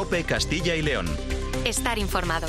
COPE Castilla y León. Estar informado.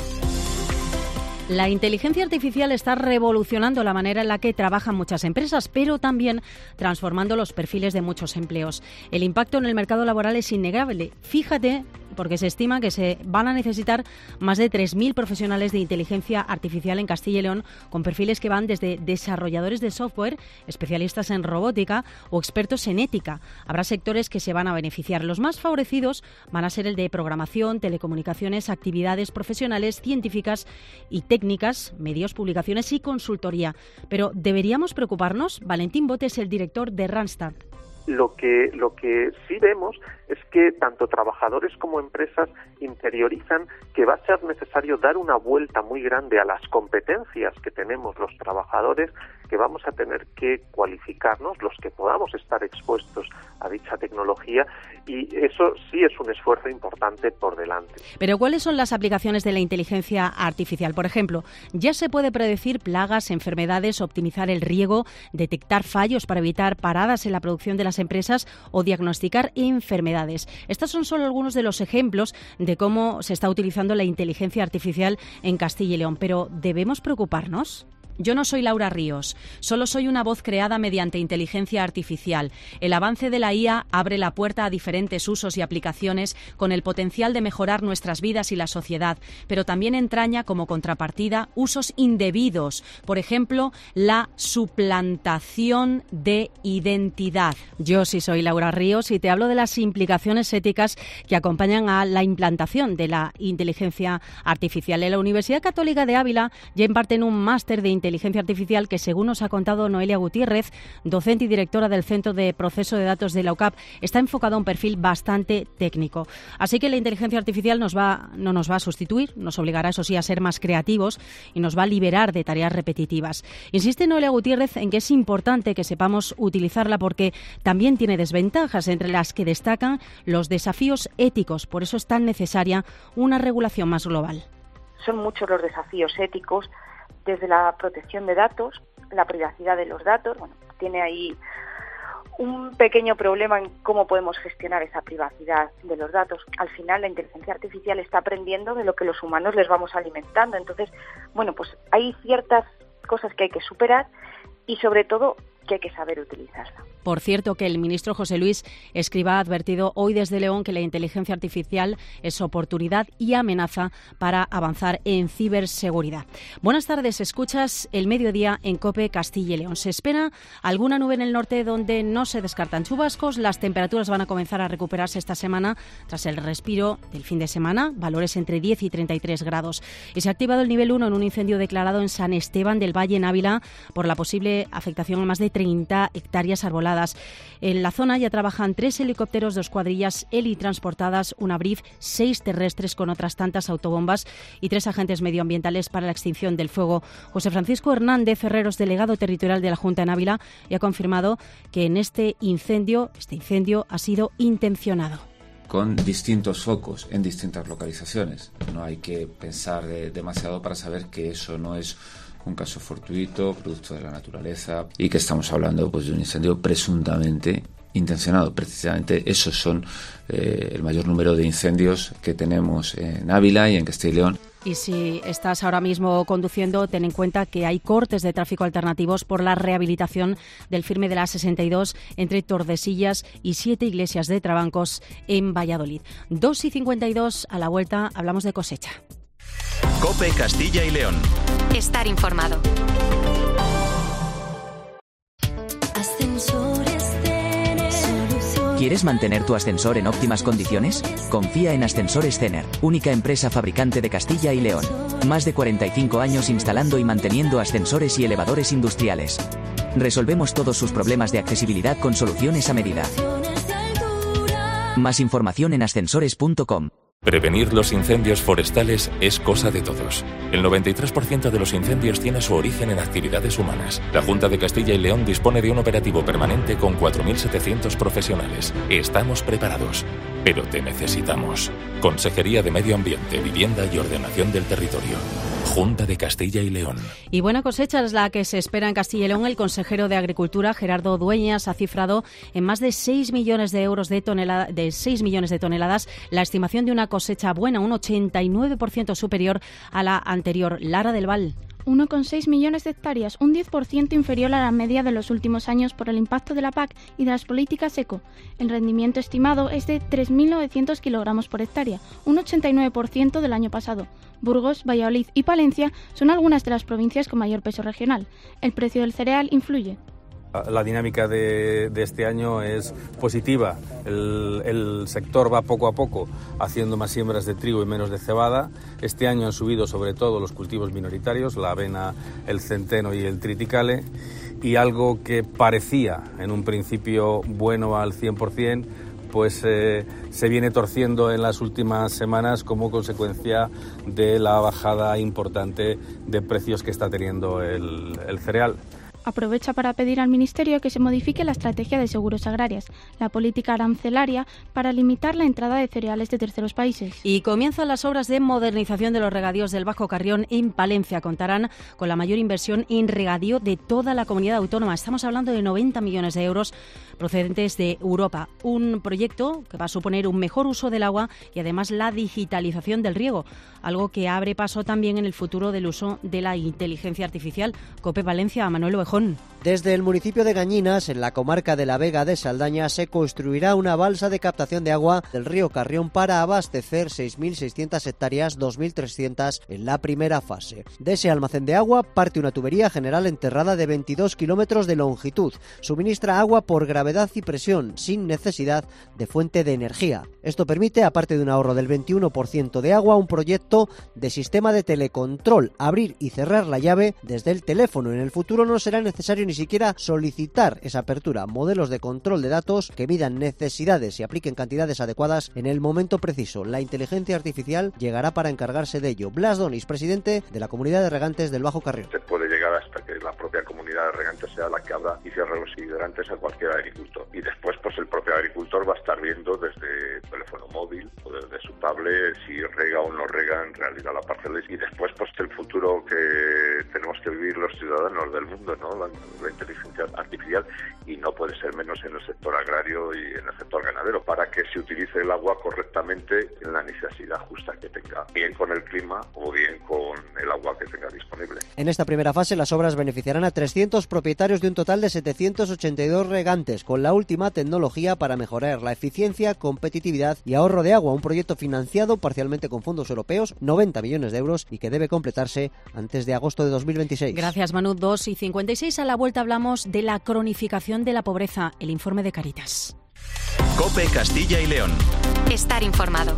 La inteligencia artificial está revolucionando la manera en la que trabajan muchas empresas, pero también transformando los perfiles de muchos empleos. El impacto en el mercado laboral es innegable. Fíjate, porque se estima que se van a necesitar más de 3.000 profesionales de inteligencia artificial en Castilla y León, con perfiles que van desde desarrolladores de software, especialistas en robótica o expertos en ética. Habrá sectores que se van a beneficiar. Los más favorecidos van a ser el de programación, telecomunicaciones, actividades profesionales, científicas y técnicas, medios, publicaciones y consultoría. Pero ¿deberíamos preocuparnos? Valentín Bote es el director de Randstad. Lo que sí vemos es que tanto trabajadores como empresas interiorizan que va a ser necesario dar una vuelta muy grande a las competencias que tenemos los trabajadores, que vamos a tener que cualificarnos, los que podamos estar expuestos a dicha tecnología, y eso sí es un esfuerzo importante por delante. Pero ¿cuáles son las aplicaciones de la inteligencia artificial? Por ejemplo, ya se puede predecir plagas, enfermedades, optimizar el riego, detectar fallos para evitar paradas en la producción de las empresas o diagnosticar enfermedades. Estos son solo algunos de los ejemplos de cómo se está utilizando la inteligencia artificial en Castilla y León. Pero ¿debemos preocuparnos? Yo no soy Laura Ríos, solo soy una voz creada mediante inteligencia artificial. El avance de la IA abre la puerta a diferentes usos y aplicaciones con el potencial de mejorar nuestras vidas y la sociedad, pero también entraña como contrapartida usos indebidos, por ejemplo, la suplantación de identidad. Yo sí soy Laura Ríos y te hablo de las implicaciones éticas que acompañan a la implantación de la inteligencia artificial. En la Universidad Católica de Ávila ya imparten un máster de inteligencia artificial que, según nos ha contado Noelia Gutiérrez, docente y directora del Centro de Proceso de Datos de la UCAP, está enfocado a un perfil bastante técnico. Así que la inteligencia artificial no nos va a sustituir, nos obligará, eso sí, a ser más creativos y nos va a liberar de tareas repetitivas. Insiste Noelia Gutiérrez en que es importante que sepamos utilizarla porque también tiene desventajas, entre las que destacan los desafíos éticos. Por eso es tan necesaria una regulación más global. Son muchos los desafíos éticos, desde la protección de datos, la privacidad de los datos. Bueno, tiene ahí un pequeño problema en cómo podemos gestionar esa privacidad de los datos. Al final, la inteligencia artificial está aprendiendo de lo que los humanos les vamos alimentando. Entonces, bueno, pues hay ciertas cosas que hay que superar y, sobre todo, que hay que saber utilizarla. Por cierto, que el ministro José Luis Escrivá ha advertido hoy desde León que la inteligencia artificial es oportunidad y amenaza para avanzar en ciberseguridad. Buenas tardes, escuchas El Mediodía en COPE Castilla y León. Se espera alguna nube en el norte donde no se descartan chubascos. Las temperaturas van a comenzar a recuperarse esta semana tras el respiro del fin de semana, valores entre 10 y 33 grados. Y se ha activado el nivel 1 en un incendio declarado en San Esteban del Valle, en Ávila, por la posible afectación a más de 30 hectáreas arboladas. En la zona ya trabajan 3 helicópteros, 2 cuadrillas helitransportadas, una BRIF, 6 terrestres con otras tantas autobombas y 3 agentes medioambientales para la extinción del fuego. José Francisco Hernández Herreros, delegado territorial de la Junta en Ávila, y ha confirmado que en este incendio ha sido intencionado. Con distintos focos en distintas localizaciones. No hay que pensar demasiado para saber que eso no es un caso fortuito, producto de la naturaleza, y que estamos hablando pues de un incendio presuntamente intencionado. Precisamente esos son el mayor número de incendios que tenemos en Ávila y en Castilla y León. Y si estás ahora mismo conduciendo, ten en cuenta que hay cortes de tráfico alternativos por la rehabilitación del firme de la A62 entre Tordesillas y 7 Iglesias de Trabancos en Valladolid. 2:52, a la vuelta hablamos de cosecha. COPE Castilla y León. Estar informado. ¿Quieres mantener tu ascensor en óptimas condiciones? Confía en Ascensores Cener, única empresa fabricante de Castilla y León. Más de 45 años instalando y manteniendo ascensores y elevadores industriales. Resolvemos todos sus problemas de accesibilidad con soluciones a medida. Más información en ascensores.com. Prevenir los incendios forestales es cosa de todos. El 93% de los incendios tiene su origen en actividades humanas. La Junta de Castilla y León dispone de un operativo permanente con 4.700 profesionales. Estamos preparados, pero te necesitamos. Consejería de Medio Ambiente, Vivienda y Ordenación del Territorio. Junta de Castilla y León. Y buena cosecha es la que se espera en Castilla y León. El consejero de Agricultura, Gerardo Dueñas, ha cifrado en más de 6 millones de euros de 6 millones de toneladas la estimación de una cosecha buena, un 89% superior a la anterior. Lara del Val. 1,6 millones de hectáreas, un 10% inferior a la media de los últimos años por el impacto de la PAC y de las políticas eco. El rendimiento estimado es de 3.900 kilogramos por hectárea, un 89% del año pasado. Burgos, Valladolid y Palencia son algunas de las provincias con mayor peso regional. El precio del cereal influye. La dinámica de este año es positiva. El sector va poco a poco haciendo más siembras de trigo y menos de cebada. Este año han subido sobre todo los cultivos minoritarios, la avena, el centeno y el triticale. Y algo que parecía en un principio bueno al 100%, pues se viene torciendo en las últimas semanas como consecuencia de la bajada importante de precios que está teniendo el cereal. Aprovecha para pedir al Ministerio que se modifique la estrategia de seguros agrarias, la política arancelaria, para limitar la entrada de cereales de terceros países. Y comienzan las obras de modernización de los regadíos del Bajo Carrión en Palencia. Contarán con la mayor inversión en regadío de toda la comunidad autónoma. Estamos hablando de 90 millones de euros procedentes de Europa. Un proyecto que va a suponer un mejor uso del agua y además la digitalización del riego, algo que abre paso también en el futuro del uso de la inteligencia artificial. COPE Valencia, Manuel Ovejón. Desde el municipio de Gañinas, en la comarca de la Vega de Saldaña, se construirá una balsa de captación de agua del río Carrión para abastecer 6.600 hectáreas, 2.300 en la primera fase. De ese almacén de agua parte una tubería general enterrada de 22 kilómetros de longitud. Suministra agua por gravedad y presión, sin necesidad de fuente de energía. Esto permite, aparte de un ahorro del 21% de agua, un proyecto de sistema de telecontrol, abrir y cerrar la llave desde el teléfono. En el futuro no será necesario ni siquiera solicitar esa apertura. Modelos de control de datos que midan necesidades y apliquen cantidades adecuadas en el momento preciso. La inteligencia artificial llegará para encargarse de ello. Blas Donis, presidente de la Comunidad de Regantes del Bajo Carrión. Se puede llegar hasta que la propia Comunidad de Regantes sea la que abra y cierre los hidrantes a cualquier agricultor. Y después, pues el propio agricultor va a estar viendo desde teléfono móvil o desde su tablet si rega o no rega en realidad la parcela. Y después, pues el futuro que tenemos que vivir los ciudadanos del mundo, ¿no? La inteligencia artificial, y no puede ser menos en el sector agrario y en el sector ganadero, para que se utilice el agua correctamente en la necesidad justa que tenga, bien con el clima o bien con el agua que tenga disponible. En esta primera fase las obras beneficiarán a 300 propietarios de un total de 782 regantes, con la última tecnología para mejorar la eficiencia, competitividad y ahorro de agua. Un proyecto financiado parcialmente con fondos europeos, 90 millones de euros, y que debe completarse antes de agosto de 2026. Gracias, Manu. 2:56. A la vuelta hablamos de la cronificación de la pobreza, el informe de Cáritas. COPE Castilla y León. Estar informado.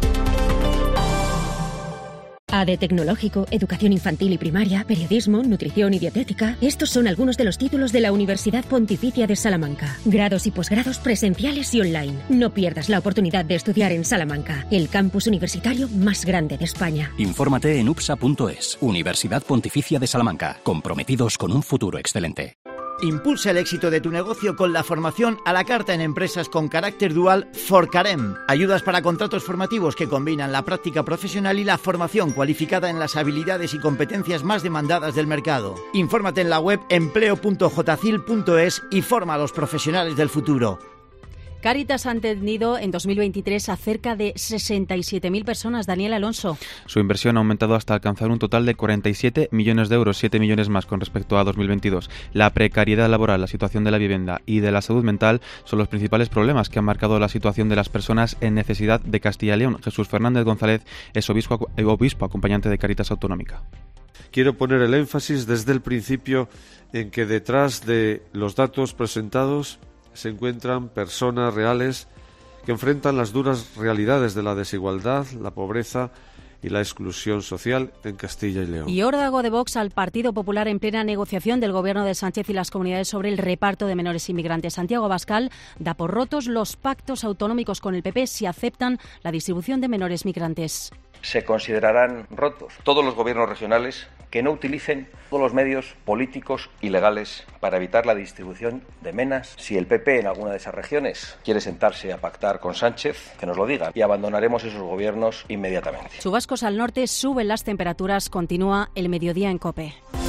AD Tecnológico, Educación Infantil y Primaria, Periodismo, Nutrición y Dietética. Estos son algunos de los títulos de la Universidad Pontificia de Salamanca. Grados y posgrados presenciales y online. No pierdas la oportunidad de estudiar en Salamanca, el campus universitario más grande de España. Infórmate en upsa.es. Universidad Pontificia de Salamanca. Comprometidos con un futuro excelente. Impulsa el éxito de tu negocio con la formación a la carta en empresas con carácter dual Forcarem. Ayudas para contratos formativos que combinan la práctica profesional y la formación cualificada en las habilidades y competencias más demandadas del mercado. Infórmate en la web empleo.jcil.es y forma a los profesionales del futuro. Cáritas ha atendido en 2023 a cerca de 67.000 personas. Daniel Alonso. Su inversión ha aumentado hasta alcanzar un total de 47 millones de euros, 7 millones más con respecto a 2022. La precariedad laboral, la situación de la vivienda y de la salud mental son los principales problemas que han marcado la situación de las personas en necesidad de Castilla y León. Jesús Fernández González es obispo acompañante de Cáritas Autonómica. Quiero poner el énfasis desde el principio en que detrás de los datos presentados se encuentran personas reales que enfrentan las duras realidades de la desigualdad, la pobreza y la exclusión social en Castilla y León. Y órdago de Vox al Partido Popular en plena negociación del Gobierno de Sánchez y las comunidades sobre el reparto de menores inmigrantes. Santiago Abascal da por rotos los pactos autonómicos con el PP si aceptan la distribución de menores migrantes. Se considerarán rotos. Todos los gobiernos regionales que no utilicen todos los medios políticos y legales para evitar la distribución de menas. Si el PP en alguna de esas regiones quiere sentarse a pactar con Sánchez, que nos lo diga y abandonaremos esos gobiernos inmediatamente. Chubascos al norte, suben las temperaturas, continúa el mediodía en COPE.